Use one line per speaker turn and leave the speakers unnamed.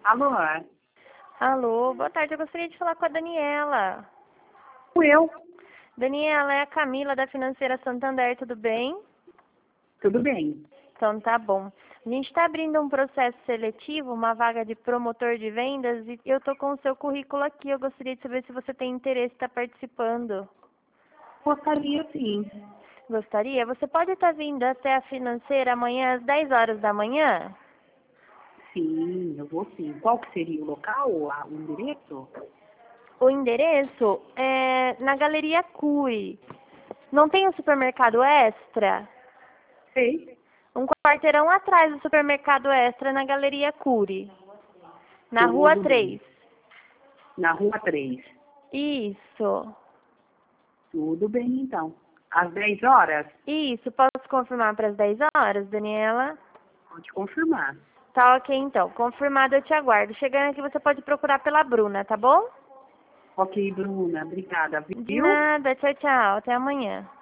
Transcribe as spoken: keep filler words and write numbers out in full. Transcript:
Alô?
Alô, boa tarde. Eu gostaria de falar com a Daniela.
Eu?
Daniela, é a Camila da Financeira Santander, tudo bem?
Tudo bem.
Então tá bom. A gente está abrindo um processo seletivo, uma vaga de promotor de vendas, e eu tô com o seu currículo aqui. Eu gostaria de saber se você tem interesse em estar participando.
Gostaria sim.
Gostaria? Você pode estar vindo até a Financeira amanhã às dez horas da manhã?
Sim, eu vou sim. Qual que seria o local, a- o endereço?
O endereço é na Galeria Cury. Não tem um supermercado Extra?
Sei.
Um quarteirão atrás do supermercado Extra, na Galeria Cury. Na Rua
Tudo bem.
três.
Na rua três.
Isso.
Tudo bem, então. Às dez horas?
Isso. Posso confirmar para as dez horas, Daniela?
Pode confirmar.
Tá ok, então. Confirmado, eu te aguardo. Chegando aqui, você pode procurar pela Bruna, tá bom?
Ok, Bruna. Obrigada,
De
viu?
nada. Tchau, tchau. Até amanhã.